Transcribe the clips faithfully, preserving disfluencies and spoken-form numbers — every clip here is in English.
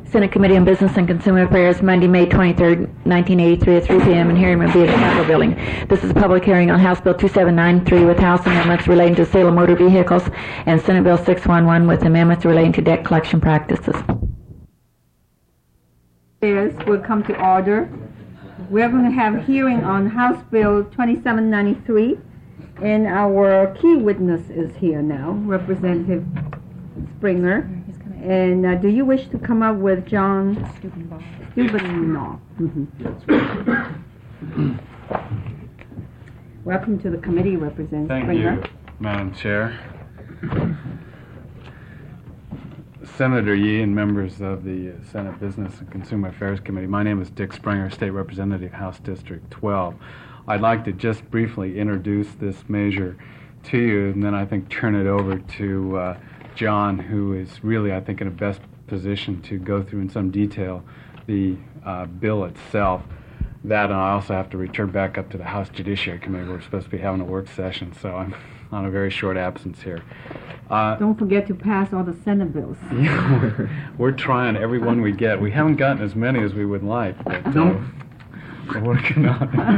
Senate Committee on Business and Consumer Affairs, Monday, May twenty-third, nineteen eighty-three at three p m and hearing will be at the Capitol Building. This is a public hearing on House Bill two seven nine three with House amendments relating to sale of motor vehicles and Senate Bill six one one with amendments relating to debt collection practices. Will come to order. We're going to have a hearing on House Bill twenty-seven ninety-three, and our key witness is here now, Representative Springer. And uh, do you wish to come up with John Stubenbaugh? Mm-hmm. Welcome to the committee, Representative Thank Springer. you, Madam Chair. Senator Yee and members of the Senate Business and Consumer Affairs Committee, my name is Dick Springer, State Representative, House District twelve. I'd like to just briefly introduce this measure to you, and then I think turn it over to uh, John, who is really, I think, in the best position to go through in some detail the uh, bill itself. That, and I also have to return back up to the House Judiciary Committee. We're supposed to be having a work session, so I'm on a very short absence here. Uh, Don't forget to pass all the Senate bills. Yeah, we're, we're trying every one we get. We haven't gotten as many as we would like, but uh, we're working on it.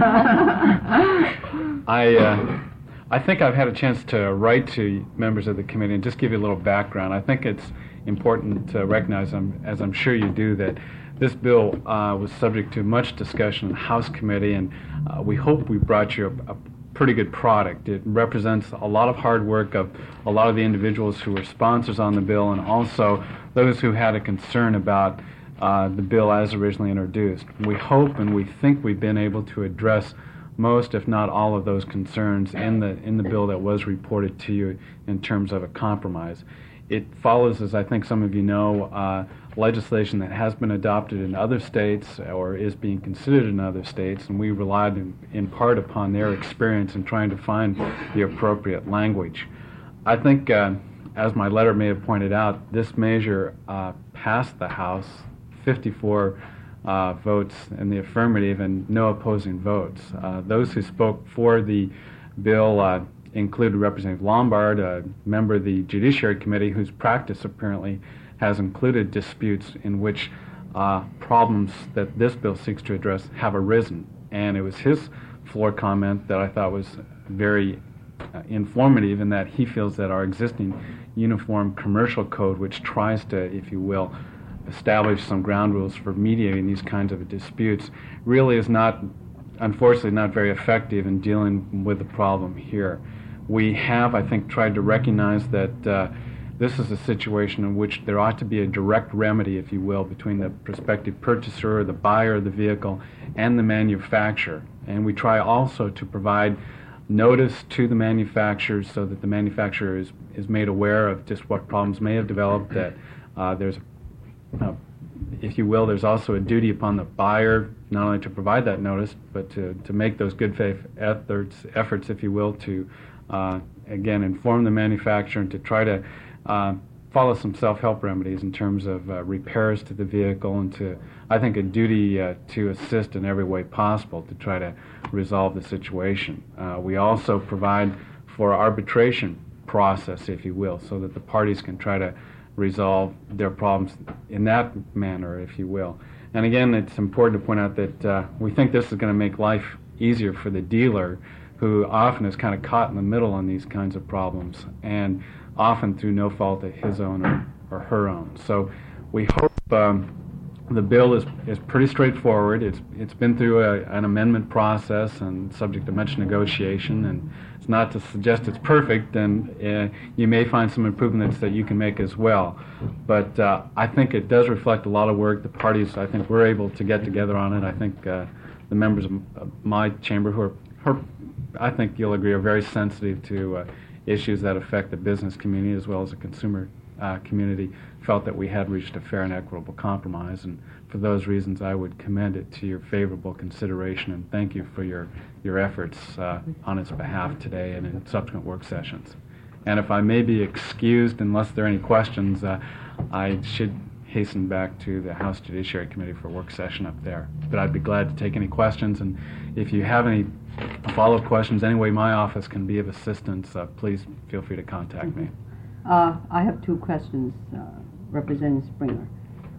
I, uh, I think I've had a chance to write to members of the committee and just give you a little background. I think it's important to recognize, um, as I'm sure you do, that this bill uh, was subject to much discussion in the House Committee, and uh, we hope we brought you a, a pretty good product. It represents a lot of hard work of a lot of the individuals who were sponsors on the bill, and also those who had a concern about uh, the bill as originally introduced. We hope and we think we've been able to address most, if not all, of those concerns in the in the bill that was reported to you in terms of a compromise. It follows, as I think some of you know, uh, legislation that has been adopted in other states or is being considered in other states, and we relied in, in part upon their experience in trying to find the appropriate language. I think, uh, as my letter may have pointed out, this measure uh, passed the House, fifty-four Uh, votes in the affirmative and no opposing votes. Uh, those who spoke for the bill uh, included Representative Lombard, a member of the Judiciary Committee, whose practice apparently has included disputes in which uh, problems that this bill seeks to address have arisen. And it was his floor comment that I thought was very uh, informative, in that he feels that our existing Uniform Commercial Code, which tries to, if you will, establish some ground rules for mediating these kinds of disputes, really is not, unfortunately, not very effective in dealing with the problem here. We have, I think, tried to recognize that uh, this is a situation in which there ought to be a direct remedy, if you will, between the prospective purchaser, the buyer of the vehicle, and the manufacturer. And we try also to provide notice to the manufacturers so that the manufacturer is, is made aware of just what problems may have developed, that uh, there's Uh, if you will, there's also a duty upon the buyer not only to provide that notice, but to, to make those good faith efforts, efforts, if you will, to, uh, again, inform the manufacturer and to try to uh, follow some self-help remedies in terms of uh, repairs to the vehicle, and to, I think, a duty uh, to assist in every way possible to try to resolve the situation. Uh, we also provide for arbitration process, if you will, so that the parties can try to resolve their problems in that manner, if you will. And again, it's important to point out that uh, we think this is going to make life easier for the dealer, who often is kind of caught in the middle on these kinds of problems, and often through no fault of his own or, or her own. So we hope um, the bill is, is pretty straightforward. It's, it's been through a, an amendment process and subject to much negotiation, and it's not to suggest it's perfect, and uh, you may find some improvements that you can make as well. But uh, I think it does reflect a lot of work. The parties, I think, were able to get together on it. I think uh, the members of my chamber, who are, who are, I think you'll agree, are very sensitive to uh, issues that affect the business community as well as the consumer uh, community, felt that we had reached a fair and equitable compromise. And for those reasons, I would commend it to your favorable consideration, and thank you for your, your efforts uh, on its behalf today and in subsequent work sessions. And if I may be excused, unless there are any questions, uh, I should hasten back to the House Judiciary Committee for a work session up there. But I'd be glad to take any questions, and if you have any follow-up questions, any way my office can be of assistance, uh, please feel free to contact me. Uh, I have two questions, uh, Representative Springer.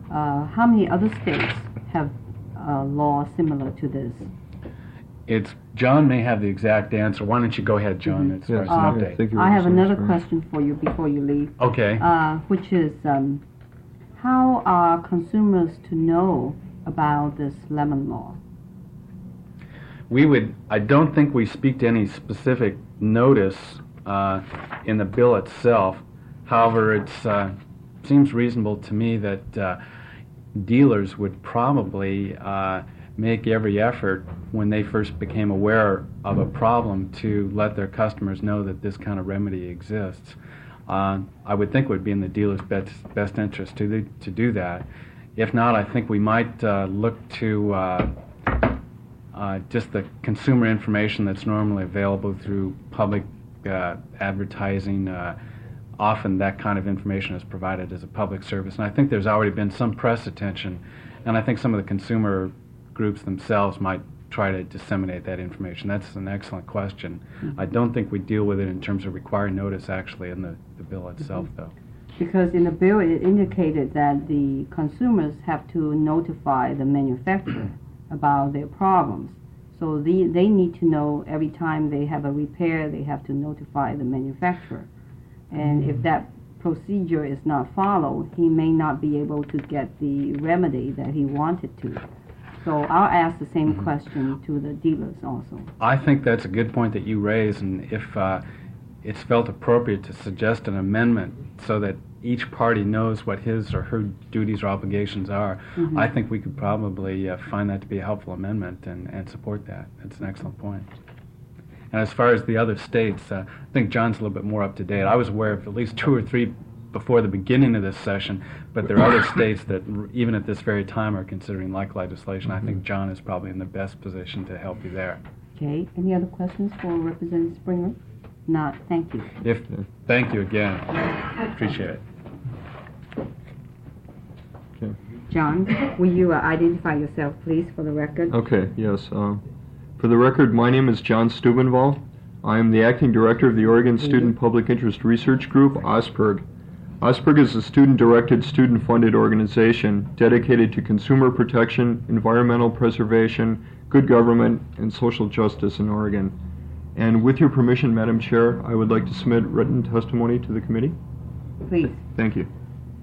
uh, how many other states have a law similar to this? It's, John may have the exact answer. Why don't you go ahead, John, as far as Uh, an I update? think it I have was another first. question for you before you leave, Okay. uh, which is um, how are consumers to know about this lemon law? We would, I don't think we speak to any specific notice uh, in the bill itself. However, it uh, seems reasonable to me that uh, dealers would probably uh, make every effort when they first became aware of a problem to let their customers know that this kind of remedy exists. Uh, I would think it would be in the dealer's best, best interest to, do- to do that. If not, I think we might uh, look to uh, uh, just the consumer information that's normally available through public uh, advertising. Uh, often that kind of information is provided as a public service, and I think there's already been some press attention, and I think some of the consumer groups themselves might try to disseminate that information. That's an excellent question. I don't think we deal with it in terms of requiring notice actually in the, the bill itself, though. Because in the bill it indicated that the consumers have to notify the manufacturer about their problems. So the, they need to know every time they have a repair, they have to notify the manufacturer. And if that procedure is not followed, he may not be able to get the remedy that he wanted to. So I'll ask the same Mm-hmm. question to the dealers also. I think that's a good point that you raise, and if uh, it's felt appropriate to suggest an amendment so that each party knows what his or her duties or obligations are, Mhm. I think we could probably uh, find that to be a helpful amendment and, and support that. That's an excellent point. And as far as the other states, uh, I think John's a little bit more up to date. I was aware of at least two or three before the beginning of this session, but there are other states that r- even at this very time are considering like legislation. I think John is probably in the best position to help you there. Okay, any other questions for Representative Springer? Not, thank you. If, thank you again. Appreciate it. Okay. John, will you uh, identify yourself, please, for the record? Okay, yes. Uh, for the record, my name is John Steubenvall. I am the acting director of the Oregon Student Public Interest Research Group, OSPIRG. OSPIRG is a student-directed, student-funded organization dedicated to consumer protection, environmental preservation, good government, and social justice in Oregon. And with your permission, Madam Chair, I would like to submit written testimony to the committee. Please. Thank you.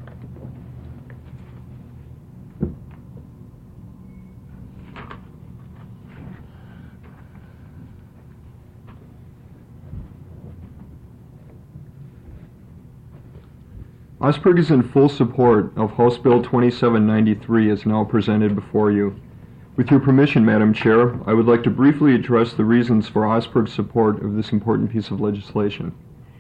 OSPIRG is in full support of House Bill twenty-seven ninety-three as now presented before you. With your permission, Madam Chair, I would like to briefly address the reasons for OSPIRG's support of this important piece of legislation.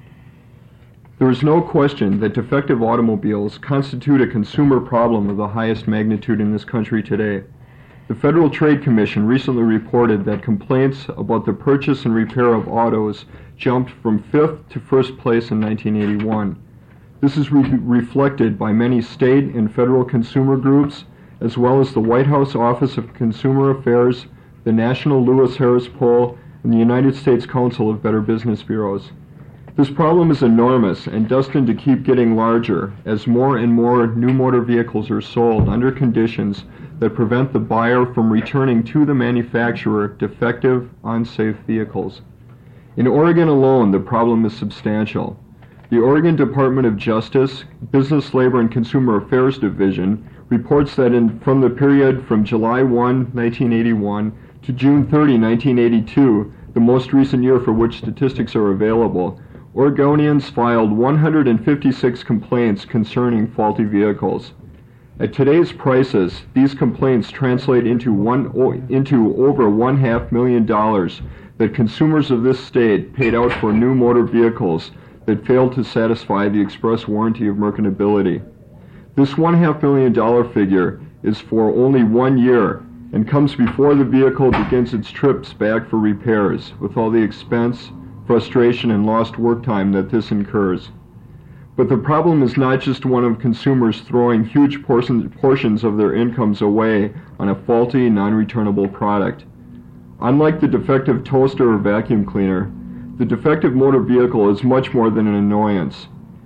There is no question that defective automobiles constitute a consumer problem of the highest magnitude in this country today. The Federal Trade Commission recently reported that complaints about the purchase and repair of autos jumped from fifth to first place in nineteen eighty-one. This is re- reflected by many state and federal consumer groups, as well as the White House Office of Consumer Affairs, the National Lewis Harris Poll, and the United States Council of Better Business Bureaus. This problem is enormous and destined to keep getting larger as more and more new motor vehicles are sold under conditions that prevent the buyer from returning to the manufacturer defective, unsafe vehicles. In Oregon alone, the problem is substantial. The Oregon Department of Justice, Business, Labor, and Consumer Affairs Division reports that in, from the period from July first, nineteen eighty-one to June thirtieth, nineteen eighty-two, the most recent year for which statistics are available, Oregonians filed one hundred fifty-six complaints concerning faulty vehicles. At today's prices, these complaints translate into, one, into over one half million dollars that consumers of this state paid out for new motor vehicles that failed to satisfy the express warranty of merchantability. This one half million dollar figure is for only one year and comes before the vehicle begins its trips back for repairs, with all the expense, frustration, and lost work time that this incurs. But the problem is not just one of consumers throwing huge portions, portions of their incomes away on a faulty, non-returnable product. Unlike the defective toaster or vacuum cleaner, the defective motor vehicle is much more than an annoyance.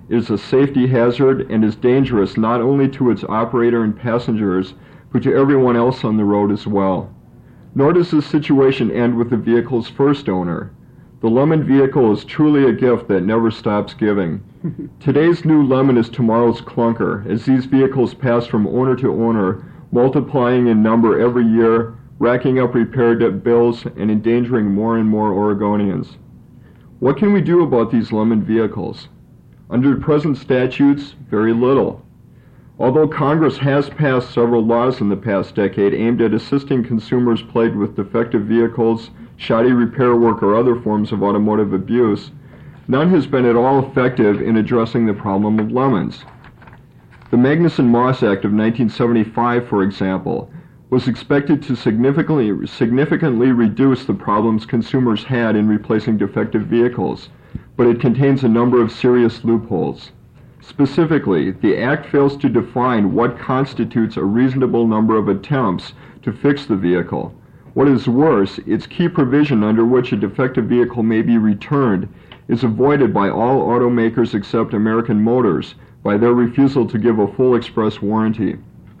It is a safety hazard and is dangerous not only to its operator and passengers, but to everyone else on the road as well. Nor does this situation end with the vehicle's first owner. The Lemon vehicle is truly a gift that never stops giving. Today's new Lemon is tomorrow's clunker, as these vehicles pass from owner to owner, multiplying in number every year, racking up repair debt bills, and endangering more and more Oregonians. What can we do about these Lemon vehicles? Under present statutes, very little. Although Congress has passed several laws in the past decade aimed at assisting consumers plagued with defective vehicles, shoddy repair work, or other forms of automotive abuse, none has been at all effective in addressing the problem of lemons. The Magnuson-Moss Act of nineteen seventy-five, for example, was expected to significantly, significantly reduce the problems consumers had in replacing defective vehicles, but it contains a number of serious loopholes. Specifically, the Act fails to define what constitutes a reasonable number of attempts to fix the vehicle. What is worse, its key provision under which a defective vehicle may be returned is avoided by all automakers except American Motors by their refusal to give a full express warranty.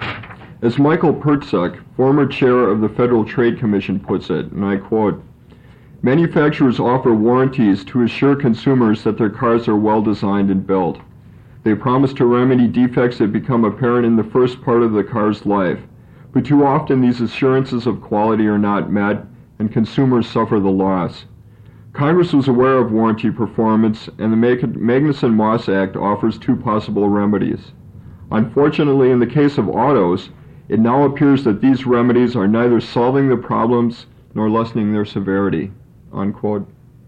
As Michael Pertzuk, former chair of the Federal Trade Commission, puts it, and I quote, "Manufacturers offer warranties to assure consumers that their cars are well designed and built. They promise to remedy defects that become apparent in the first part of the car's life, but too often these assurances of quality are not met, and consumers suffer the loss. Congress was aware of warranty performance, and the Magnuson-Moss Act offers two possible remedies. Unfortunately, in the case of autos, it now appears that these remedies are neither solving the problems nor lessening their severity." Unquote.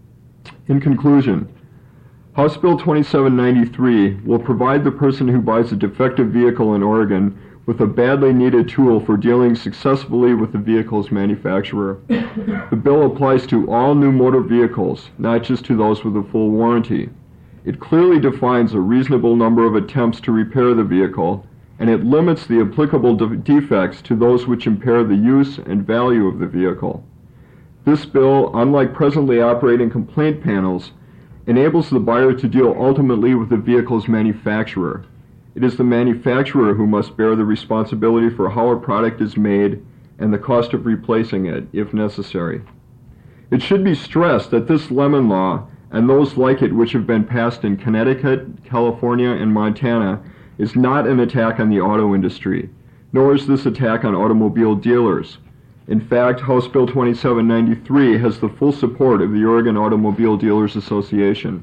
In conclusion, House Bill twenty-seven ninety-three will provide the person who buys a defective vehicle in Oregon with a badly needed tool for dealing successfully with the vehicle's manufacturer. The bill applies to all new motor vehicles, not just to those with a full warranty. It clearly defines a reasonable number of attempts to repair the vehicle, and it limits the applicable de- defects to those which impair the use and value of the vehicle. This bill, unlike presently operating complaint panels, enables the buyer to deal ultimately with the vehicle's manufacturer. It is the manufacturer who must bear the responsibility for how a product is made and the cost of replacing it, if necessary. It should be stressed that this Lemon Law, and those like it which have been passed in Connecticut, California, and Montana, is not an attack on the auto industry, nor is this attack on automobile dealers. In fact, House Bill twenty-seven ninety-three has the full support of the Oregon Automobile Dealers Association.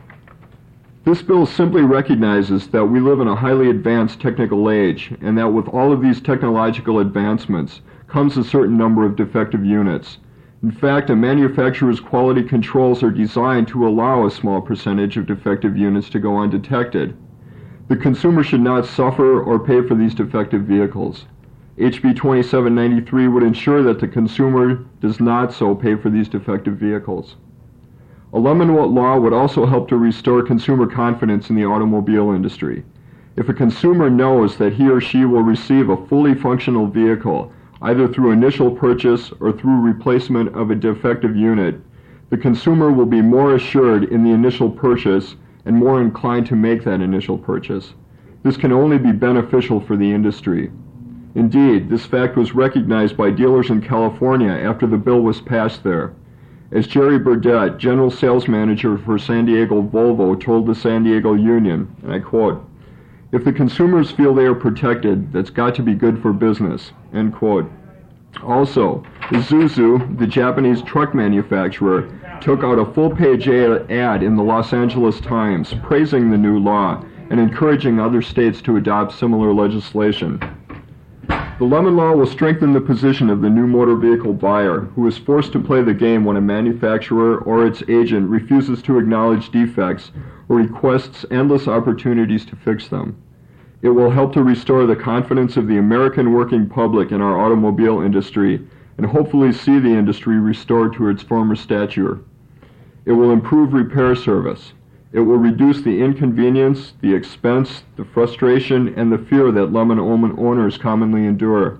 This bill simply recognizes that we live in a highly advanced technical age, and that with all of these technological advancements comes a certain number of defective units. In fact, a manufacturer's quality controls are designed to allow a small percentage of defective units to go undetected. The consumer should not suffer or pay for these defective vehicles. H B twenty-seven ninety-three would ensure that the consumer does not so pay for these defective vehicles. A Lemon Law would also help to restore consumer confidence in the automobile industry. If a consumer knows that he or she will receive a fully functional vehicle, either through initial purchase or through replacement of a defective unit, the consumer will be more assured in the initial purchase and more inclined to make that initial purchase. This can only be beneficial for the industry. Indeed, this fact was recognized by dealers in California after the bill was passed there. As Jerry Burdett, general sales manager for San Diego Volvo, told the San Diego Union, and I quote, "If the consumers feel they are protected, that's got to be good for business," end quote. Also, Isuzu, the Japanese truck manufacturer, took out a full-page ad in the Los Angeles Times praising the new law and encouraging other states to adopt similar legislation. The Lemon Law will strengthen the position of the new motor vehicle buyer, who is forced to play the game when a manufacturer or its agent refuses to acknowledge defects or requests endless opportunities to fix them. It will help to restore the confidence of the American working public in our automobile industry and hopefully see the industry restored to its former stature. It will improve repair service. It will reduce the inconvenience, the expense, the frustration, and the fear that Lemon owners commonly endure.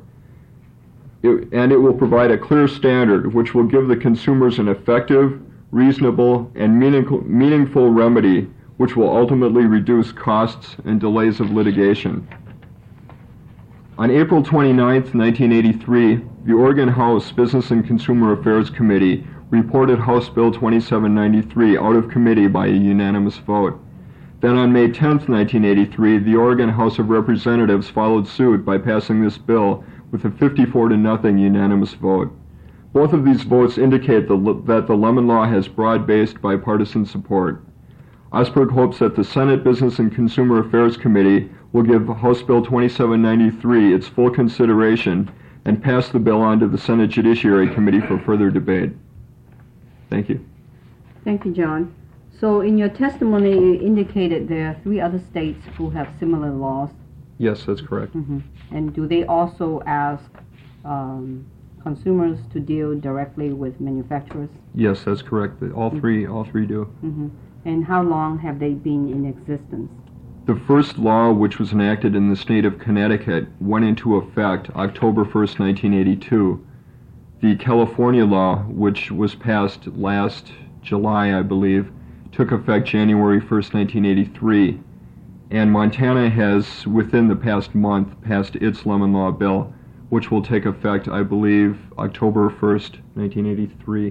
It, and it will provide a clear standard which will give the consumers an effective, reasonable, and meaningful, meaningful remedy which will ultimately reduce costs and delays of litigation. On April twenty-ninth, nineteen eighty-three, the Oregon House Business and Consumer Affairs Committee reported House Bill twenty-seven ninety-three out of committee by a unanimous vote. Then on May tenth, nineteen eighty-three, the Oregon House of Representatives followed suit by passing this bill with a fifty-four to nothing unanimous vote. Both of these votes indicate the, that the lemon law has broad-based bipartisan support. Osberg hopes that the Senate Business and Consumer Affairs Committee will give House Bill twenty-seven ninety-three its full consideration and pass the bill on to the Senate Judiciary Committee for further debate. Thank you. Thank you, John. So in your testimony, you indicated there are three other states who have similar laws. Yes, that's correct. Mm-hmm. And do they also ask um, consumers to deal directly with manufacturers? Yes, that's correct. All three, all three do. Mm-hmm. And how long have they been in existence? The first law, which was enacted in the state of Connecticut, went into effect October first, nineteen eighty-two. The California law, which was passed last July, I believe, took effect January first, nineteen eighty-three. And Montana has, within the past month, passed its lemon law bill, which will take effect, I believe, October first, nineteen eighty-three.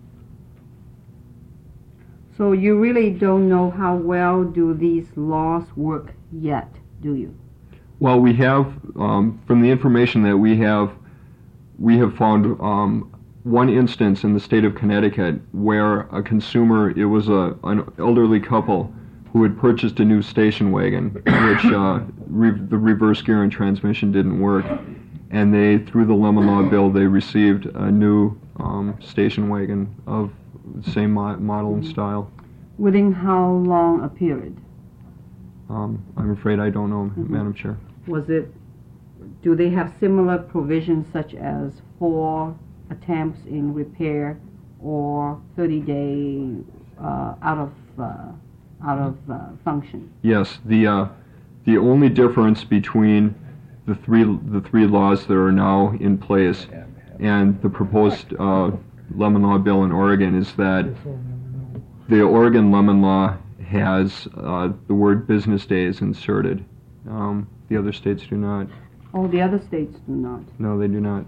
So you really don't know how well do these laws work yet, do you? Well, we have, um, from the information that we have, we have found um, one instance in the state of Connecticut where a consumer, it was a, an elderly couple who had purchased a new station wagon, which uh, re- the reverse gear and transmission didn't work. And they, through the lemon law bill, they received a new um, station wagon of same mo- model and style. Within how long a period? Um, I'm afraid I don't know, Mm-hmm. Madam Chair. Was it, do they have similar provisions such as four attempts in repair or thirty day uh, out of uh, out of uh, function? Yes, the uh, the only difference between the three the three laws that are now in place and the proposed uh, lemon law bill in Oregon is that the Oregon lemon law has uh, the word business days inserted. Um, the other states do not. Oh, the other states do not. No, they do not.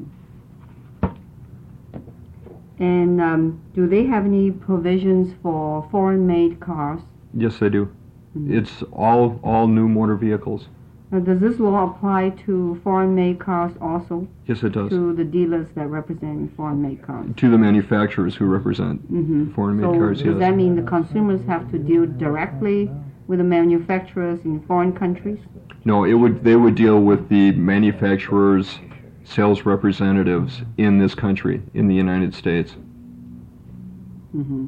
And um, do they have any provisions for foreign-made cars? Yes, they do. Mhm. It's all all new motor vehicles. Now, does this law apply to foreign-made cars also? Yes, it does. To the dealers that represent foreign-made cars? To the manufacturers who represent Mm-hmm. foreign-made so cars, does yes. that mean the consumers have to deal directly with the manufacturers in foreign countries? No, it would. They would deal with the manufacturers' sales representatives in this country, in the United States. Mm-hmm.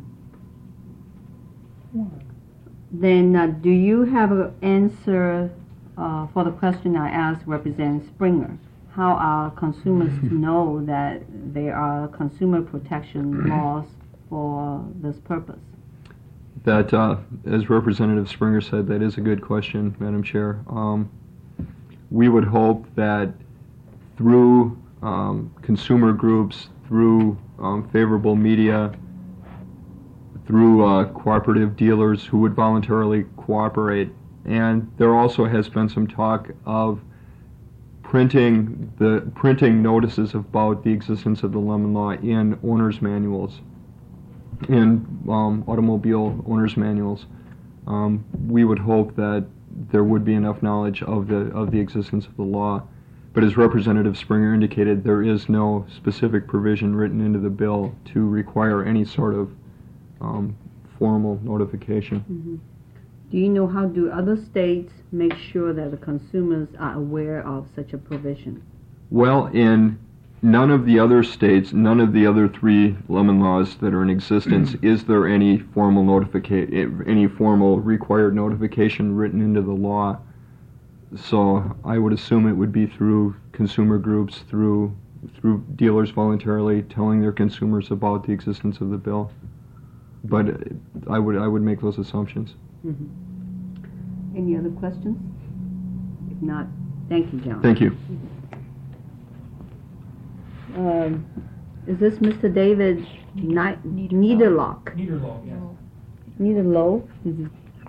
Then, uh, do you have an answer uh, for the question I asked Representative Springer? How are consumers to know that there are consumer protection laws for this purpose? That, uh, as Representative Springer said, that is a good question, Madam Chair. Um, we would hope that through um, consumer groups, through um, favorable media, through uh, cooperative dealers who would voluntarily cooperate, and there also has been some talk of printing the printing notices about the existence of the lemon law in owner's manuals, in um, automobile owner's manuals. Um, we would hope that there would be enough knowledge of the of the existence of the law. But as Representative Springer indicated, there is no specific provision written into the bill to require any sort of um, formal notification. Mm-hmm. Do you know how do other states make sure that the consumers are aware of such a provision? Well, in none of the other states, none of the other three lemon laws that are in existence, is there any formal notification, any formal required notification written into the law. So I would assume it would be through consumer groups, through through dealers voluntarily telling their consumers about the existence of the bill. But I would I would make those assumptions. Mm-hmm. Any other questions? If not, thank you, John. Thank you. Um, is this Mister David Ni- Niederlock? Niederloh, yes. Niederloh? Mm-hmm.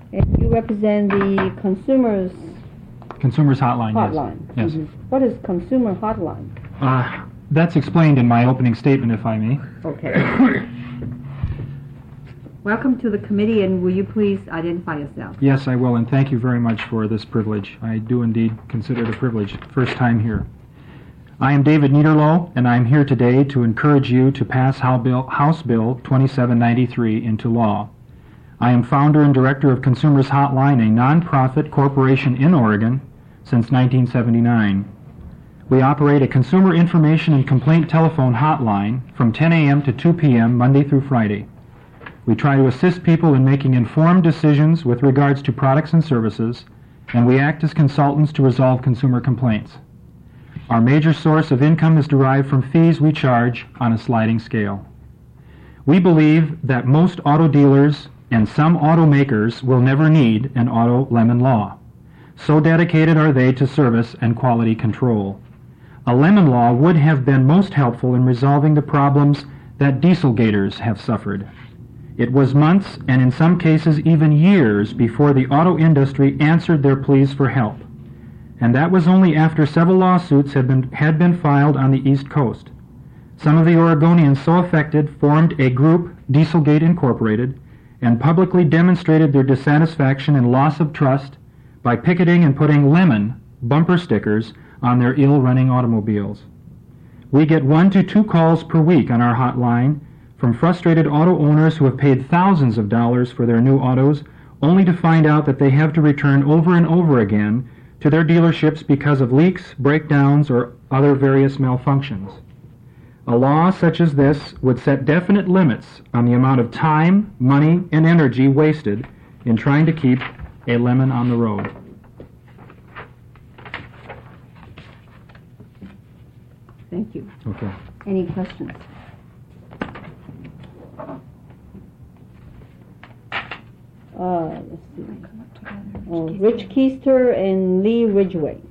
And you represent the consumers Consumers Hotline, yes. hotline. Yes. Mhm. What is consumer hotline? Uh, that's explained in my opening statement, if I may. Okay. Welcome to the committee, and will you please identify yourself? Yes, I will, and thank you very much for this privilege. I do indeed consider it a privilege. First time here. I am David Niederloh, and I am here today to encourage you to pass House Bill twenty-seven ninety-three into law. I am founder and director of Consumers Hotline, a nonprofit corporation in Oregon since nineteen seventy-nine. We operate a consumer information and complaint telephone hotline from ten a.m. to two p.m. Monday through Friday. We try to assist people in making informed decisions with regards to products and services, and we act as consultants to resolve consumer complaints. Our major source of income is derived from fees we charge on a sliding scale. We believe that most auto dealers and some automakers will never need an auto lemon law. So dedicated are they to service and quality control. A lemon law would have been most helpful in resolving the problems that dieselgators have suffered. It was months, and in some cases even years, before the auto industry answered their pleas for help. And that was only after several lawsuits had been, had been filed on the East Coast. Some of the Oregonians so affected formed a group, Dieselgate Incorporated, and publicly demonstrated their dissatisfaction and loss of trust by picketing and putting lemon bumper stickers on their ill-running automobiles. We get one to two calls per week on our hotline from frustrated auto owners who have paid thousands of dollars for their new autos, only to find out that they have to return over and over again to their dealerships because of leaks, breakdowns, or other various malfunctions. A law such as this would set definite limits on the amount of time, money, and energy wasted in trying to keep a lemon on the road. Thank you. Okay. Any questions? Uh, let's see. Oh, Rich Keister and Lee Ridgway.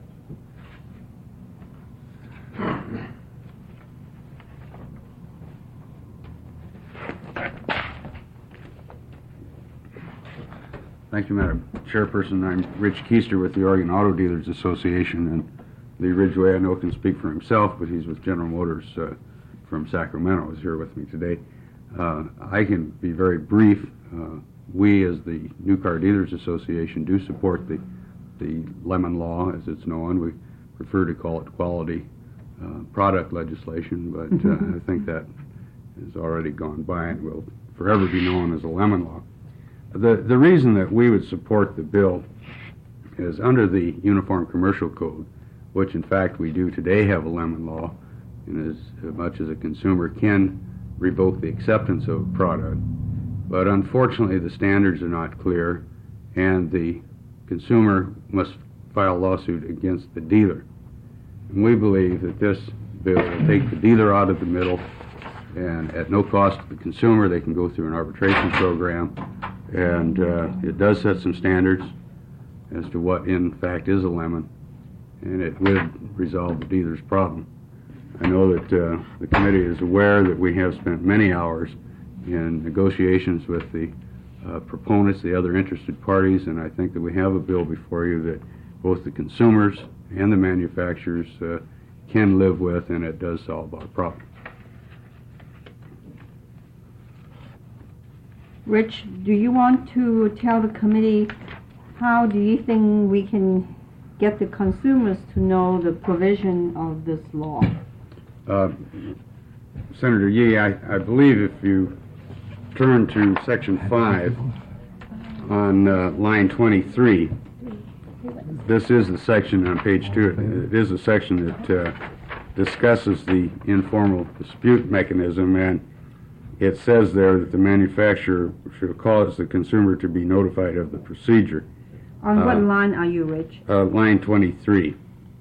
Thank you, Madam Chairperson. I'm Rich Keister with the Oregon Auto Dealers Association, and Lee Ridgway, I know, can speak for himself, but he's with General Motors uh, from Sacramento, is here with me today. Uh, I can be very brief. Uh, we, as the New Car Dealers Association, do support the, the lemon law, as it's known. We prefer to call it quality uh, product legislation, but uh, I think that has already gone by and will forever be known as a lemon law. The, the reason that we would support the bill is under the Uniform Commercial Code, which in fact we do today have a lemon law, and as much as a consumer can revoke the acceptance of a product. But unfortunately the standards are not clear, and the consumer must file a lawsuit against the dealer. And we believe that this bill will take the dealer out of the middle, and at no cost to the consumer they can go through an arbitration program, and uh, it does set some standards as to what in fact is a lemon, and it would resolve the dealer's problem. I know that uh, the committee is aware that we have spent many hours in negotiations with the uh, proponents, the other interested parties, and I think that we have a bill before you that both the consumers and the manufacturers uh, can live with, and it does solve our problem. Rich, do you want to tell the committee how do you think we can get the consumers to know the provision of this law? Uh, Senator Yee, I, I believe if you turn to section five on uh, line twenty-three, this is the section on page two. It is a section that uh, discusses the informal dispute mechanism, and it says there that the manufacturer should cause the consumer to be notified of the procedure. On what Uh, line are you, Rich? Uh, line twenty-three.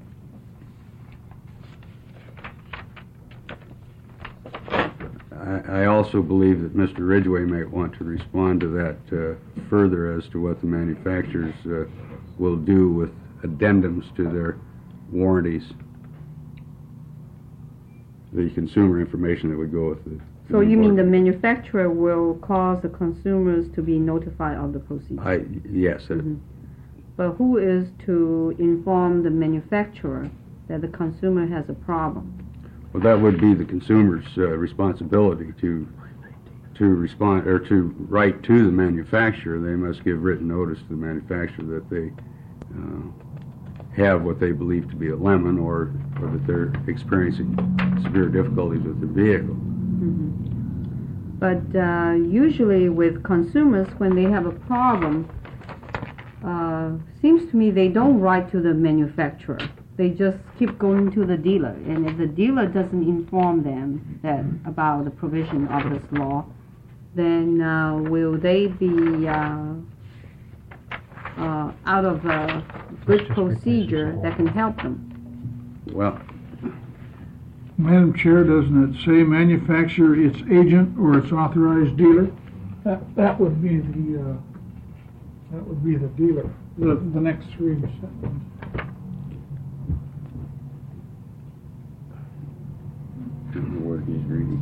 I, I also believe that Mister Ridgway might want to respond to that uh, further as to what the manufacturers uh, will do with addendums to their warranties. the consumer information that would go with the. So you mean the manufacturer will cause the consumers to be notified of the procedure? I, yes. it- Mhm. But who is to inform the manufacturer that the consumer has a problem? Well, that would be the consumer's uh, responsibility to, to respond, or to write to the manufacturer. They must give written notice to the manufacturer that they uh, have what they believe to be a lemon, or, or that they're experiencing severe difficulties with their vehicle. But uh, usually with consumers, when they have a problem, uh, seems to me they don't write to the manufacturer. They just keep going to the dealer. And if the dealer doesn't inform them that about the provision of this law, then uh, will they be uh, uh, out of a good procedure that can help them? Well, Madam Chair, doesn't it say manufacturer, its agent, or its authorized dealer? That, that would be the, uh, that would be the dealer, the, the next three sentences. don't know what he's reading.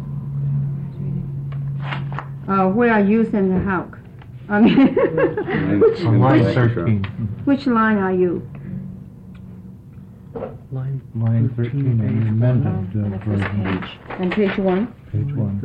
Uh, where are you, Senator Houck? I mean, which, On line which, thirteen. which line are you? Line, line thirteen, an amended uh, version, On page one? page one.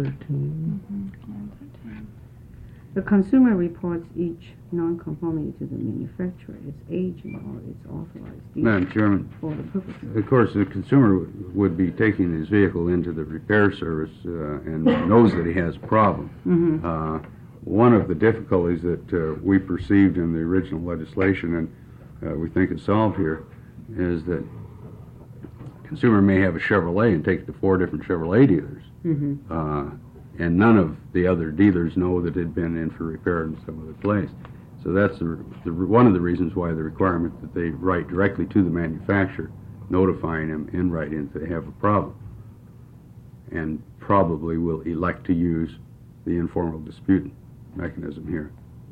The consumer reports each nonconformity to the manufacturer, its agent, or its authorized dealer Madam Chairman, for the purposes. of course, the consumer would be taking his vehicle into the repair service uh, and knows that he has a problem. Mhm. Uh, one of the difficulties that uh, we perceived in the original legislation, and uh, we think is solved here, is that consumer may have a Chevrolet and take it to four different Chevrolet dealers, Mhm. uh, and none of the other dealers know that it had been in for repair in some other place. So that's the, the, one of the reasons why the requirement that they write directly to the manufacturer, notifying them in writing if they have a problem, and probably will elect to use the informal dispute mechanism here.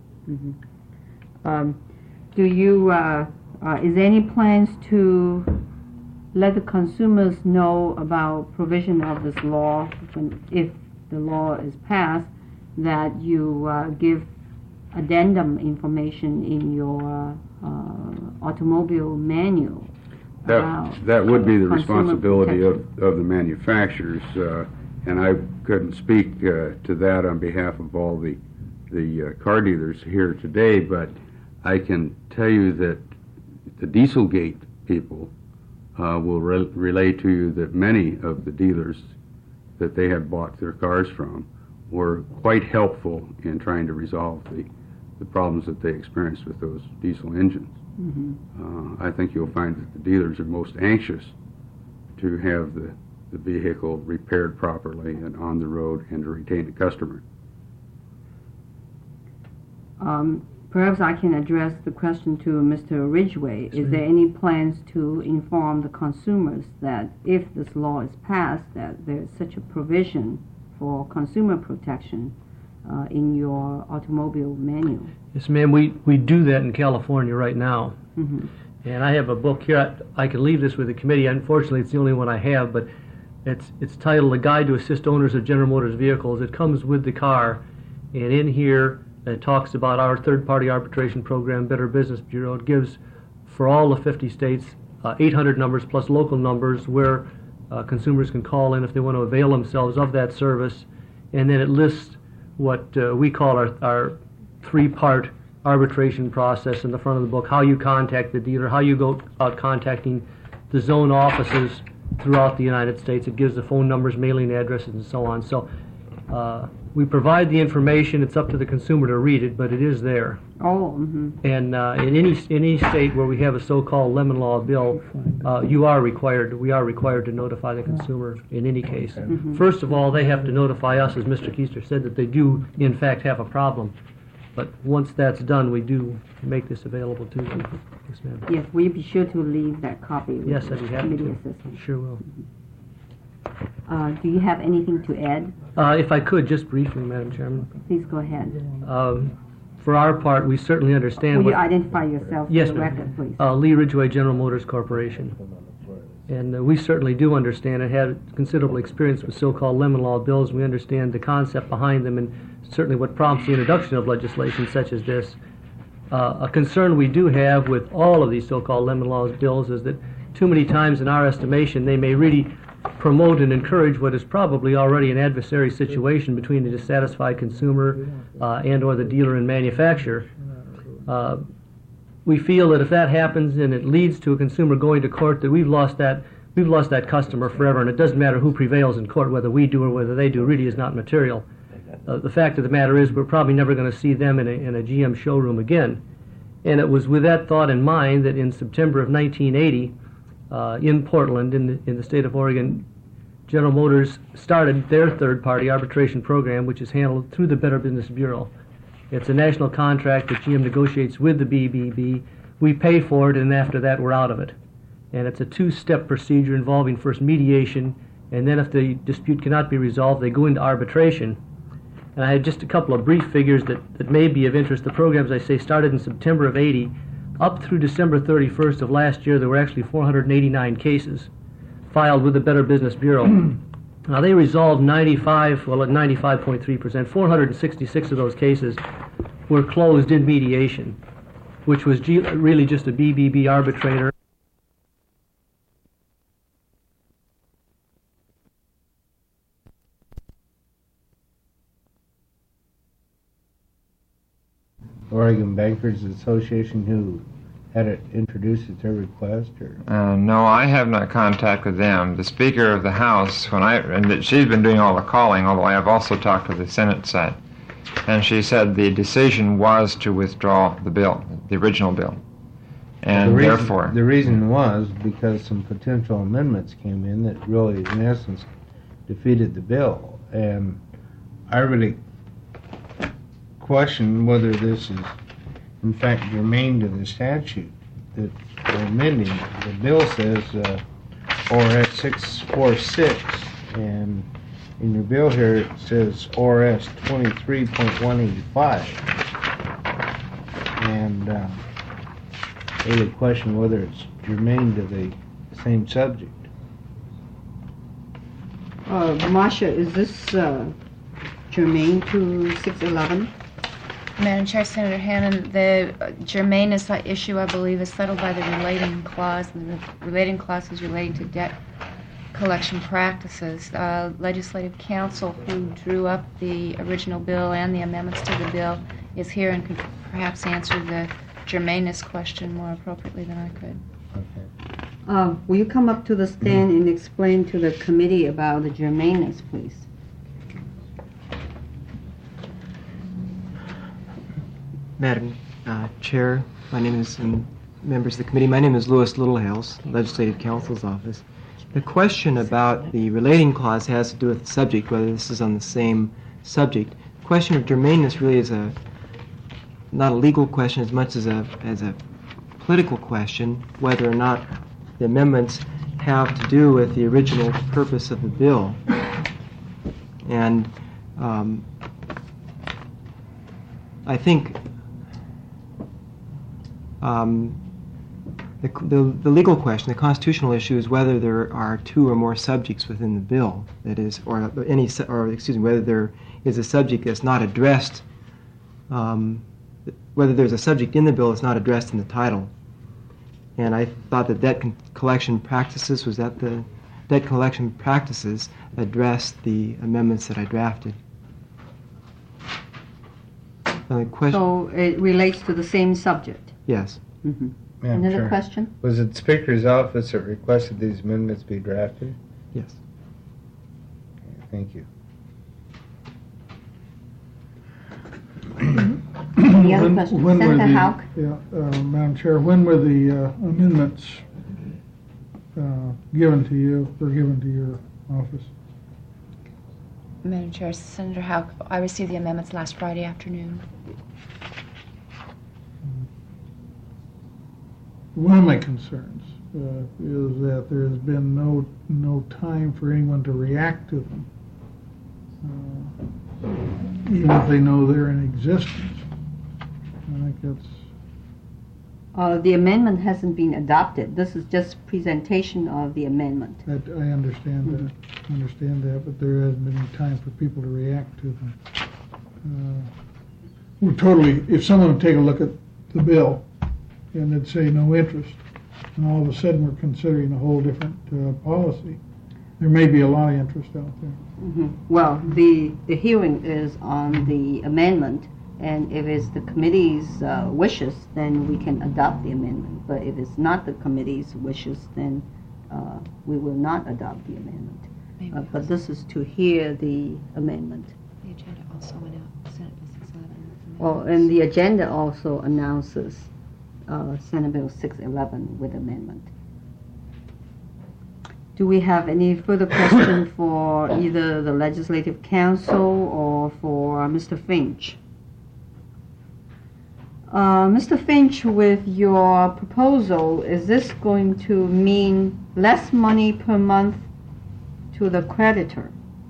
Um, do you, uh, uh, is there any plans to let the consumers know about provision of this law, when, if the law is passed, that you uh, give addendum information in your uh, automobile manual? That, about that would be the consumer responsibility of, protection? of the manufacturers, uh, and I couldn't speak uh, to that on behalf of all the, the uh, car dealers here today, but I can tell you that the Dieselgate people uh, will re- relay to you that many of the dealers that they had bought their cars from were quite helpful in trying to resolve the, the problems that they experienced with those diesel engines. Uh, I think you'll find that the dealers are most anxious to have the, the vehicle repaired properly and on the road and to retain the customer. Um, perhaps I can address the question to Mister Ridgway. Is there any plans to inform the consumers that if this law is passed, that there's such a provision for consumer protection uh, in your automobile manual? Yes, ma'am, we, we do that in California right now. Mhm. And I have a book here, I, I can leave this with the committee, unfortunately it's the only one I have, but it's, it's titled A Guide to Assist Owners of General Motors Vehicles. It comes with the car, and in here it talks about our third-party arbitration program, Better Business Bureau. It gives, for all the fifty states, uh, eight hundred numbers plus local numbers where uh, consumers can call in if they want to avail themselves of that service. And then it lists what uh, we call our, our three-part arbitration process in the front of the book, how you contact the dealer, how you go out contacting the zone offices throughout the United States. It gives the phone numbers, mailing addresses, and so on. So uh, we provide the information. It's up to the consumer to read it, but it is there. Oh, mhm. And uh, in any any state where we have a so-called lemon law bill, uh, you are required, we are required to notify the consumer in any case. First of all, they have to notify us, as Mister Keister said, that they do in fact have a problem. But once that's done, we do make this available to them. Yes, ma'am. Yes, will you be sure to leave that copy with Yes, the I'd be happy committee to. assistant? Sure will. Uh, do you have anything to add? Uh, if I could, just briefly, Madam Chairman. Please go ahead. Um, for our part, we certainly understand Will what... you identify yourself Yes, for the ma'am. record, please? Uh, Lee Ridgway General Motors Corporation. And uh, we certainly do understand and have considerable experience with so-called lemon law bills. We understand the concept behind them and certainly what prompts the introduction of legislation such as this. Uh, a concern we do have with all of these so-called lemon law bills is that too many times in our estimation they may really promote and encourage what is probably already an adversary situation between the dissatisfied consumer uh, and or the dealer and manufacturer. Uh, we feel that if that happens and it leads to a consumer going to court, that we've lost that we've lost that customer forever, and it doesn't matter who prevails in court, whether we do or whether they do, really is not material. Uh, the fact of the matter is we're probably never going to see them in a, in a G M showroom again. And it was with that thought in mind that in September of nineteen eighty, uh, in Portland, in the, in the state of Oregon, General Motors started their third-party arbitration program, which is handled through the Better Business Bureau. It's a national contract that G M negotiates with the B B B. We pay for it, and after that, we're out of it. And it's a two-step procedure involving first mediation, and then if the dispute cannot be resolved, they go into arbitration. And I had just a couple of brief figures that, that may be of interest. The program, as I say, started in September of eighty. Up through December thirty-first of last year, there were actually four hundred eighty-nine cases filed with the Better Business Bureau. Now, they resolved ninety-five, well, at ninety-five point three percent, four hundred sixty-six of those cases were closed in mediation, which was G- really just a B B B arbitrator. Oregon Bankers Association who had it introduced at their request, or? Uh, no, I have not contacted them. The Speaker of the House, when I and that she's been doing all the calling, although I have also talked to the Senate side, and she said the decision was to withdraw the bill, the original bill, and the reason, therefore the reason was because some potential amendments came in that really, in essence, defeated the bill, and I really question whether this is in fact germane to the statute that they're amending. The bill says uh, O R S six forty-six, and in your bill here it says O R S twenty-three point one eighty-five, and uh, really question whether it's germane to the same subject. Uh, Marcia, is this uh, germane to six eleven? Madam Chair, Senator Hannan, the uh, germaneness issue, I believe, is settled by the relating clause, and the relating clause is relating to debt collection practices. Uh, Legislative Counsel, who drew up the original bill and the amendments to the bill, is here and could perhaps answer the germaneness question more appropriately than I could. Okay. Uh, will you come up to the stand and explain to the committee about the germaneness, please? Madam uh, Chair, my name is, and members of the committee, my name is Louis Littlehales, Legislative Counsel's Office. The question about the relating clause has to do with the subject, whether this is on the same subject. The question of germaneness really is a not a legal question as much as a as a political question, whether or not the amendments have to do with the original purpose of the bill. And um, I think Um, the, the, the legal question, the constitutional issue, is whether there are two or more subjects within the bill. That is, or any, or excuse me, whether there is a subject that's not addressed. Um, whether there's a subject in the bill that's not addressed in the title. And I thought that debt con- collection practices was that the debt collection practices addressed the amendments that I drafted. Uh, question. So it relates to the same subject? Yes. Mm-hmm. Madam Another Chair, question? was it the Speaker's office that requested these amendments be drafted? Yes. Okay, thank you. Any other When- questions? when were Senator the- Houck? Yeah, uh, Madam Chair, when were the uh, amendments uh, given to you, or given to your office? Madam Chair, Senator Houck, I received the amendments last Friday afternoon. One of my concerns uh, is that there has been no no time for anyone to react to them, uh, even if they know they're in existence. I think that's Uh, the amendment hasn't been adopted. This is just presentation of the amendment. That, I understand that, understand that, but there hasn't been any time for people to react to them. Uh, We're totally, if someone would take a look at the bill and they'd say no interest, and all of a sudden we're considering a whole different uh, policy, there may be a lot of interest out there. Mm-hmm. Well, the, the hearing is on the amendment, and if it's the committee's uh, wishes, then we can adopt the amendment. But if it's not the committee's wishes, then uh, we will not adopt the amendment. Uh, but this is to hear the amendment. The agenda also went out, Senate Bill six eleven. Oh, and the agenda also announces uh, Senate Bill six eleven with amendment. Do we have any further question for either the Legislative Council or for Mister Finch? Uh, Mister Finch, with your proposal, is this going to mean less money per month to the creditor?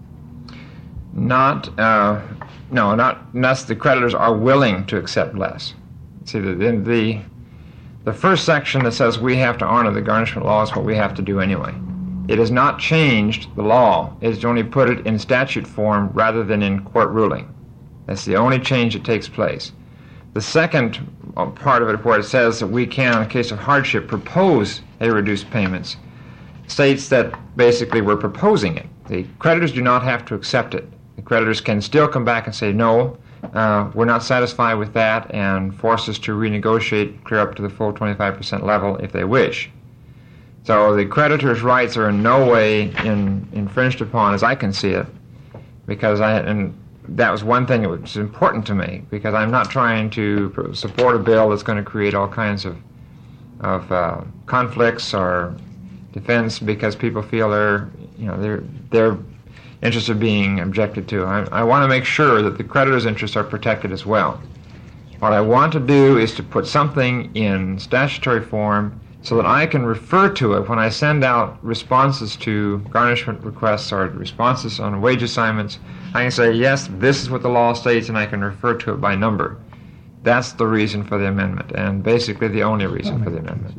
Not, uh, no, not unless the creditors are willing to accept less. See, the, the, the first section that says we have to honor the garnishment law is what we have to do anyway. It has not changed the law. It's only put it in statute form rather than in court ruling. That's the only change that takes place. The second part of it, where it says that we can, in a case of hardship, propose a reduced payments, states that basically we're proposing it. The creditors do not have to accept it. The creditors can still come back and say, no, uh, we're not satisfied with that, and force us to renegotiate, clear up to the full twenty-five percent level if they wish. So the creditors' rights are in no way in, infringed upon, as I can see it, because I, and that was one thing that was important to me, because I'm not trying to support a bill that's going to create all kinds of, of uh, conflicts or defense because people feel their, you know, their, their interests are being objected to. I, I want to make sure that the creditors' interests are protected as well. What I want to do is to put something in statutory form so that I can refer to it when I send out responses to garnishment requests or responses on wage assignments. I can say, yes, this is what the law states, and I can refer to it by number. That's the reason for the amendment, and basically the only reason for the amendment.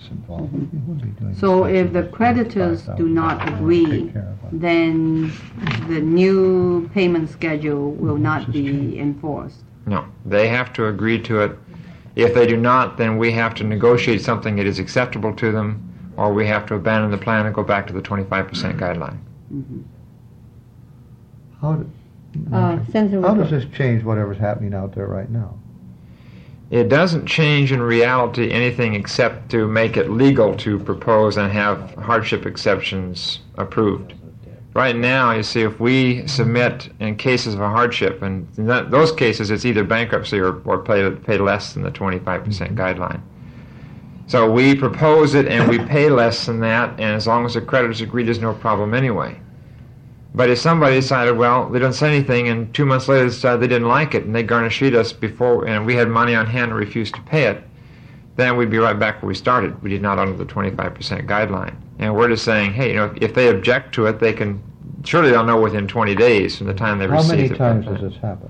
So if the creditors do not agree, then the new payment schedule will not be enforced. No, they have to agree to it. If they do not, then we have to negotiate something that is acceptable to them, or we have to abandon the plan and go back to the twenty-five percent guideline. Mm-hmm. How, do, uh, how does this change whatever's happening out there right now? It doesn't change in reality anything except to make it legal to propose and have hardship exceptions approved. Right now, you see, if we submit in cases of a hardship, and in that, those cases it's either bankruptcy or, or pay, pay less than the twenty-five percent guideline. So we propose it and we pay less than that, and as long as the creditors agree, there's no problem anyway. But if somebody decided, well, they didn't say anything, and two months later decided they didn't like it, and they garnished us before, and we had money on hand and refused to pay it, then we'd be right back where we started. We did not honor the twenty-five percent guideline. And we're just saying, hey, you know, if they object to it, they can, surely they'll know within twenty days from the time they receive it. How many times does this happen?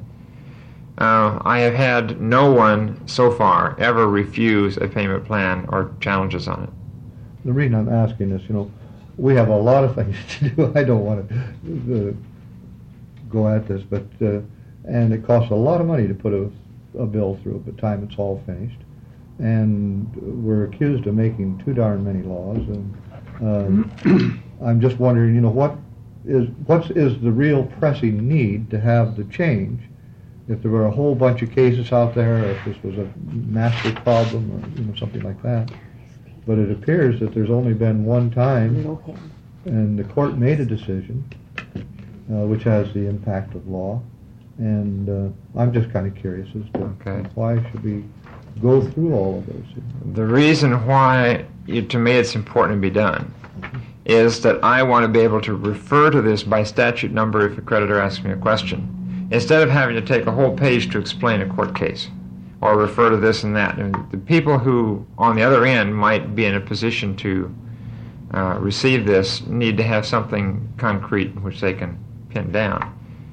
Uh, I have had no one so far ever refuse a payment plan or challenges on it. The reason I'm asking this, you know, we have a lot of things to do. I don't want to uh, go at this, but uh, and it costs a lot of money to put a, a bill through by the time it's all finished. And we're accused of making too darn many laws. And um, I'm just wondering, you know, what is what is the real pressing need to have the change? If there were a whole bunch of cases out there, if this was a massive problem or you know something like that. But it appears that there's only been one time, and the court made a decision, uh, which has the impact of law. And uh, I'm just kind of curious as to okay. why should we go through all of those. The reason why, it, to me, it's important to be done is that I want to be able to refer to this by statute number if a creditor asks me a question, instead of having to take a whole page to explain a court case or refer to this and that. And the people who, on the other end, might be in a position to uh, receive this need to have something concrete which they can pin down.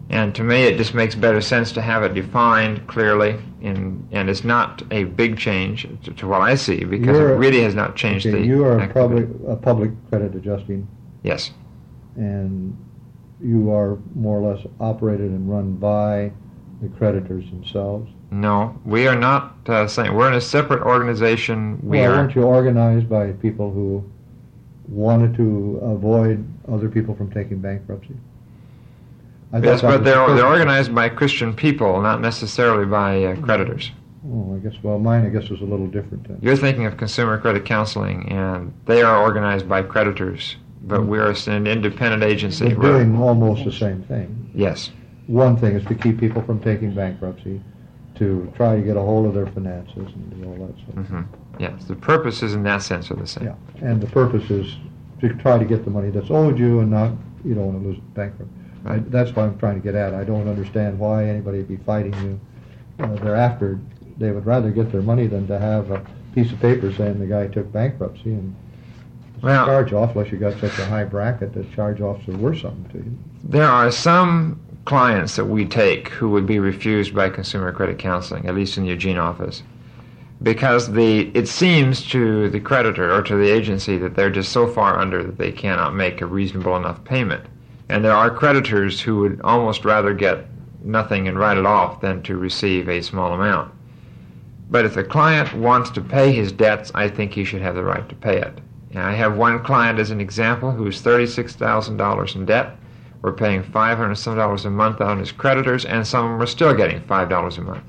And to me, it just makes better sense to have it defined clearly, in, and it's not a big change to, to what I see, because You're it a- really has not changed Okay, the you are activity. probably a public credit adjusting, Yes. and you are more or less operated and run by the creditors themselves. No, we are not uh, saying, we're in a separate organization. We Well, are. weren't you organized by people who wanted to avoid other people from taking bankruptcy? I thought Yes, that but was they're, the they're purpose. organized by Christian people, not necessarily by uh, creditors. Oh, I guess, well, mine, I guess, was a little different then. You're thinking of Consumer Credit Counseling, and they are organized by creditors, but we're an independent agency. They're We're- doing almost the same thing. Yes. One thing is to keep people from taking bankruptcy, to try to get a hold of their finances and do all that stuff. hmm Yes, the purposes in that sense are the same. Yeah, and the purpose is to try to get the money that's owed you and not, you don't want to lose bankrupt. I, Right. that's what I'm trying to get at. I don't understand why anybody would be fighting you. Uh, thereafter, they would rather get their money than to have a piece of paper saying the guy took bankruptcy and Well- charge off, unless you got such a high bracket that charge offs are worth something to you. There are some clients that we take who would be refused by Consumer Credit Counseling, at least in the Eugene office, because the it seems to the creditor or to the agency that they're just so far under that they cannot make a reasonable enough payment. And there are creditors who would almost rather get nothing and write it off than to receive a small amount. But if the client wants to pay his debts, I think he should have the right to pay it. And I have one client as an example who's thirty-six thousand dollars in debt. We're paying five hundred some dollars a month on his creditors, and some of them are still getting five dollars a month.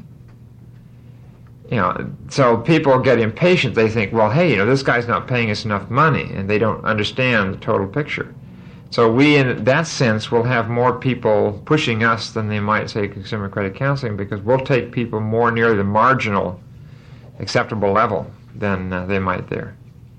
You know, so people get impatient. They think, well, hey, you know, this guy's not paying us enough money, and they don't understand the total picture. So we, in that sense, will have more people pushing us than they might say Consumer Credit Counseling, because we'll take people more near the marginal acceptable level than uh, they might there.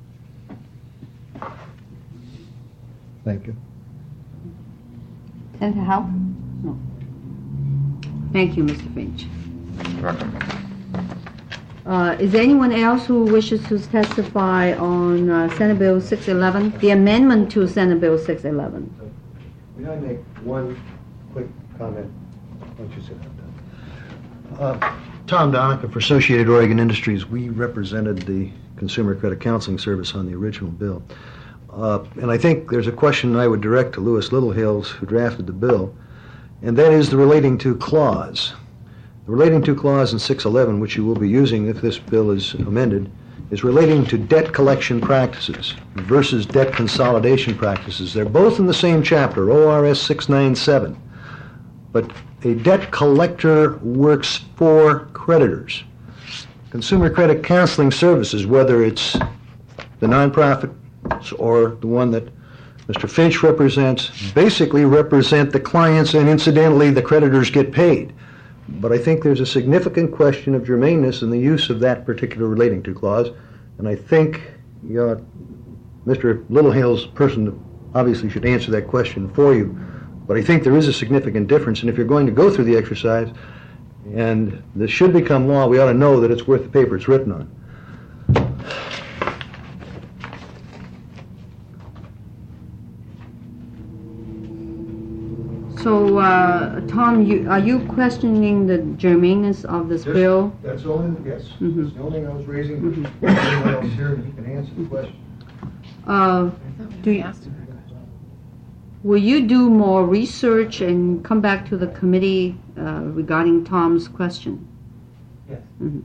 Thank you. Tend to help? No. Thank you, Mister Finch. You're welcome. Uh, is there anyone else who wishes to testify on uh, Senate Bill six eleven, the amendment to Senate Bill six eleven? May I make one quick comment? Once you sit down. Uh, Tom Donica for Associated Oregon Industries. We represented the Consumer Credit Counseling Service on the original bill. Uh, and I think there's a question I would direct to Louis Littlehills, who drafted the bill, and that is the relating to clause. The relating to clause in six eleven, which you will be using if this bill is amended, is relating to debt collection practices versus debt consolidation practices. They're both in the same chapter, O R S six ninety-seven. But a debt collector works for creditors. Consumer Credit Counseling Services, whether it's the nonprofit or the one that Mister Finch represents, basically represent the clients, and incidentally, the creditors get paid. But I think there's a significant question of germaneness in the use of that particular relating to clause, and I think you know, Mister Littlehill's person obviously should answer that question for you. But I think there is a significant difference, and if you're going to go through the exercise, and this should become law, we ought to know that it's worth the paper it's written on. So, uh, Tom, you, are you questioning the germaneness of this bill? That's the only, yes, Mhm. that's the only thing I was raising. Anyone else here, and he can answer the question. Uh, do you, will you do more research and come back to the committee uh, regarding Tom's question? Yes. Mhm.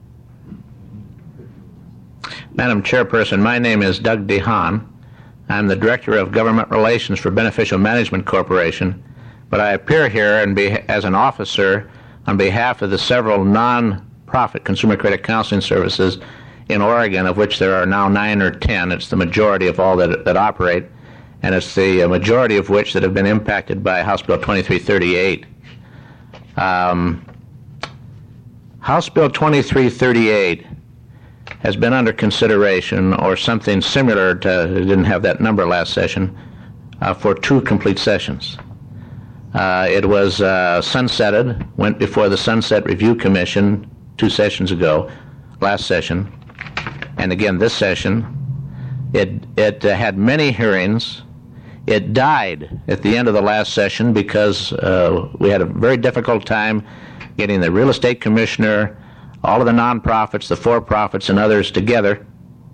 Madam Chairperson, my name is Doug DeHaan. I'm the Director of Government Relations for Beneficial Management Corporation, but I appear here and be, as an officer on behalf of the several non-profit consumer credit counseling services in Oregon, of which there are now nine or ten. It's the majority of all that, that operate, and it's the majority of which that have been impacted by House Bill twenty-three thirty-eight. Um, House Bill twenty-three thirty-eight has been under consideration, or something similar to, it didn't have that number last session, uh, for two complete sessions. Uh, it was uh, sunsetted, went before the Sunset Review Commission two sessions ago, last session, and again this session. It, it uh, had many hearings. It died at the end of the last session because uh, we had a very difficult time getting the real estate commissioner, all of the nonprofits, the for-profits, and others together.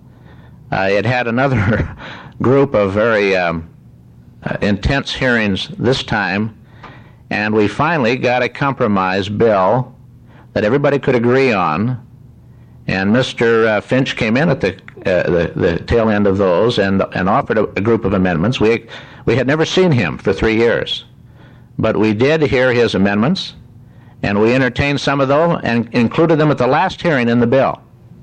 Uh, it had another group of very um, uh, intense hearings this time, and we finally got a compromise bill that everybody could agree on. And Mister Uh, Finch came in at the, uh, the the tail end of those and and offered a, a group of amendments. We we had never seen him for three years, but we did hear his amendments, and we entertained some of them and included them at the last hearing in the bill.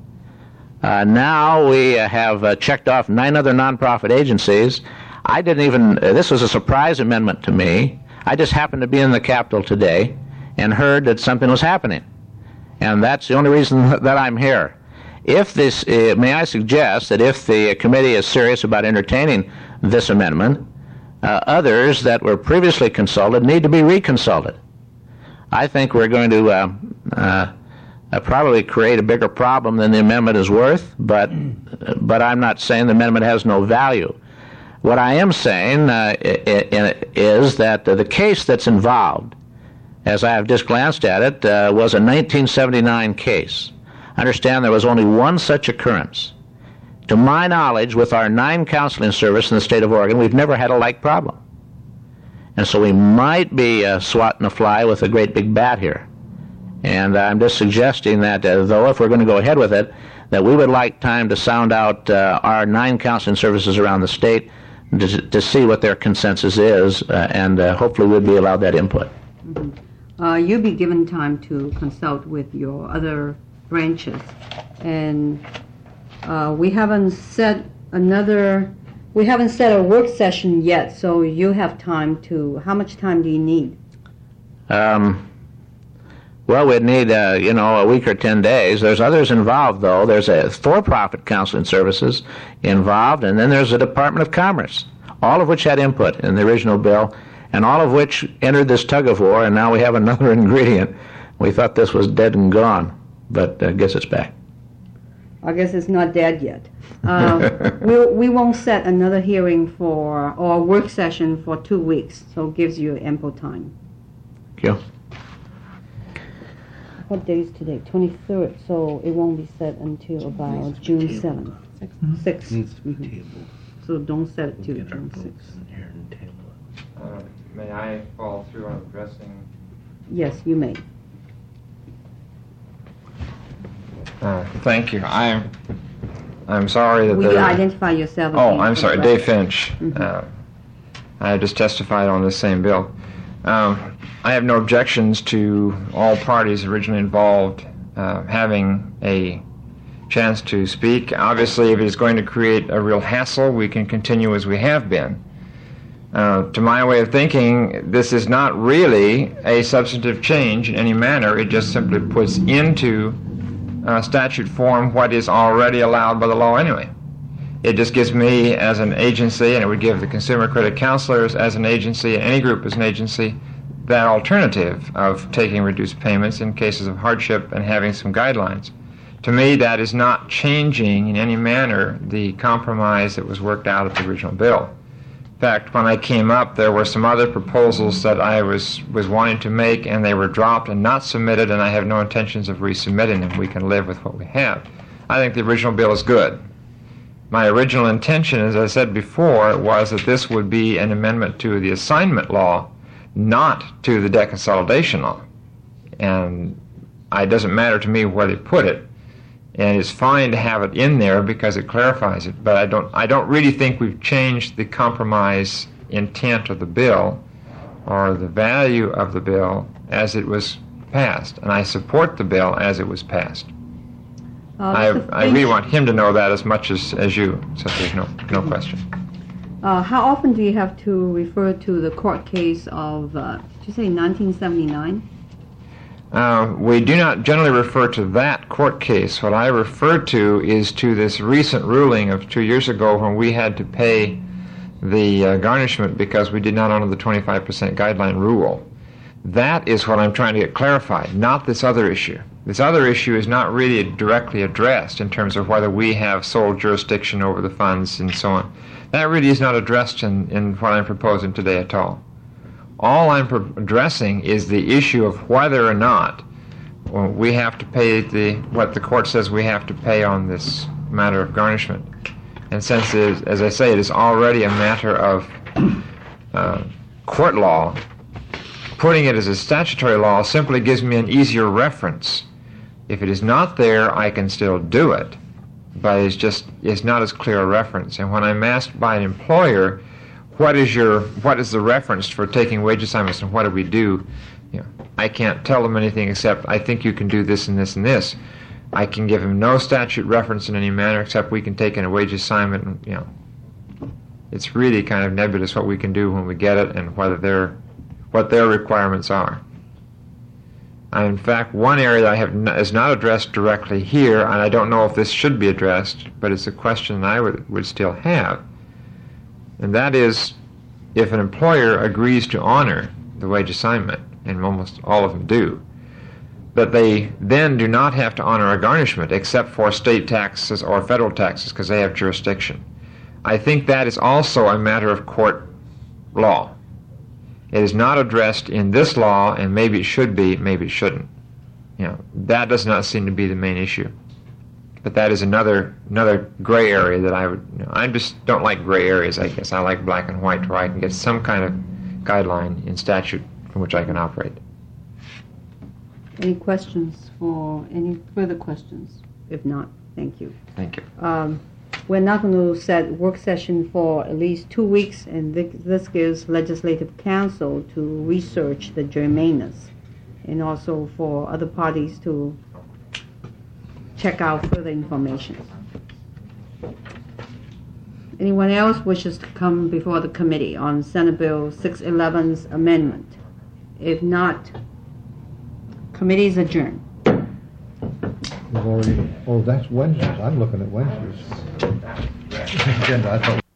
Uh, now we uh, have uh, checked off nine other nonprofit agencies. I didn't even. Uh, this was a surprise amendment to me. I just happened to be in the Capitol today and heard that something was happening. And that's the only reason that I'm here. If this, uh, may I suggest that if the committee is serious about entertaining this amendment, uh, others that were previously consulted need to be reconsulted. I think we're going to uh, uh, uh, probably create a bigger problem than the amendment is worth, but, but I'm not saying the amendment has no value. What I am saying uh, is that the case that's involved, as I have just glanced at it, uh, was a nineteen seventy-nine case. Understand there was only one such occurrence. To my knowledge, with our nine counseling service in the state of Oregon, we've never had a like problem. And so we might be uh, swatting a fly with a great big bat here. And I'm just suggesting that, uh, though, if we're going to go ahead with it, that we would like time to sound out uh, our nine counseling services around the state to, to see what their consensus is, uh, and uh, hopefully we'll be allowed that input. Mm-hmm. Uh, you'll be given time to consult with your other branches. And uh, we haven't set another, we haven't set a work session yet, so you have time to, how much time do you need? Um, well, we'd need, uh, you know, a week or ten days. There's others involved, though. There's a for-profit counseling services involved, and then there's the Department of Commerce, all of which had input in the original bill, and all of which entered this tug-of-war, and now we have another ingredient. We thought this was dead and gone, but I guess it's back. I guess it's not dead yet. Uh, we'll, we won't set another hearing for, or a work session for two weeks, so it gives you ample time. Thank you. What day is today? twenty-third, so it won't be set until about June seventh. sixth. Needs to be tabled. So don't set it till June sixth. Uh, may I follow through on addressing? Yes, you may. Uh, thank you. I'm I'm sorry that Will you there. identify yourself? Oh, again I'm for sorry, the Dave record? Finch. Uh, I just testified on this same bill. Um, I have no objections to all parties originally involved uh, having a chance to speak. Obviously, if it is going to create a real hassle, we can continue as we have been. Uh, to my way of thinking, this is not really a substantive change in any manner. It just simply puts into uh, statute form what is already allowed by the law anyway. It just gives me as an agency, and it would give the consumer credit counselors as an agency, and any group as an agency, that alternative of taking reduced payments in cases of hardship and having some guidelines. To me, that is not changing in any manner the compromise that was worked out at the original bill. In fact, when I came up, there were some other proposals that I was, was wanting to make, and they were dropped and not submitted, and I have no intentions of resubmitting them. We can live with what we have. I think the original bill is good. My original intention, as I said before, was that this would be an amendment to the assignment law, not to the debt consolidation law. And it doesn't matter to me where they put it. And it's fine to have it in there because it clarifies it. But I don't, I don't really think we've changed the compromise intent of the bill or the value of the bill as it was passed. And I support the bill as it was passed. Uh, I, Mister I really Finch, want him to know that as much as, as you, so there's no, no question. Uh, how often do you have to refer to the court case of, uh, did you say nineteen seventy-nine? Uh, we do not generally refer to that court case. What I refer to is to this recent ruling of two years ago when we had to pay the uh, garnishment because we did not honor the twenty-five percent guideline rule. That is what I'm trying to get clarified, not this other issue. This other issue is not really directly addressed in terms of whether we have sole jurisdiction over the funds and so on. That really is not addressed in, in what I'm proposing today at all. All I'm pro- addressing is the issue of whether or not well, we have to pay the what the court says we have to pay on this matter of garnishment. And since, it is, as I say, it is already a matter of uh, court law, putting it as a statutory law simply gives me an easier reference. If it is not there, I can still do it, but it's just it's not as clear a reference. And when I'm asked by an employer, what is your what is the reference for taking wage assignments and what do we do, you know, I can't tell them anything except I think you can do this and this and this. I can give them no statute reference in any manner except we can take in a wage assignment. And, you know, it's really kind of nebulous what we can do when we get it and whether they're what their requirements are. Uh, in fact, one area that I have n- is not addressed directly here, and I don't know if this should be addressed, but it's a question I would, would still have, and that is if an employer agrees to honor the wage assignment, and almost all of them do, but they then do not have to honor a garnishment except for state taxes or federal taxes because they have jurisdiction. I think that is also a matter of court law. It is not addressed in this law, and maybe it should be, maybe it shouldn't. You know, that does not seem to be the main issue. But that is another another gray area that I would. You know, I just don't like gray areas. I guess I like black and white, where I can get some kind of guideline in statute from which I can operate. Any questions for any further questions? If not, thank you. Thank you. Um, We're not going to set work session for at least two weeks, and thi- this gives Legislative Council to research the germaneness, and also for other parties to check out further information. Anyone else wishes to come before the committee on Senate Bill six eleven's amendment? If not, committee is adjourned. We've already, oh, that's Wednesdays. I'm looking at Wednesdays. Agenda, I thought.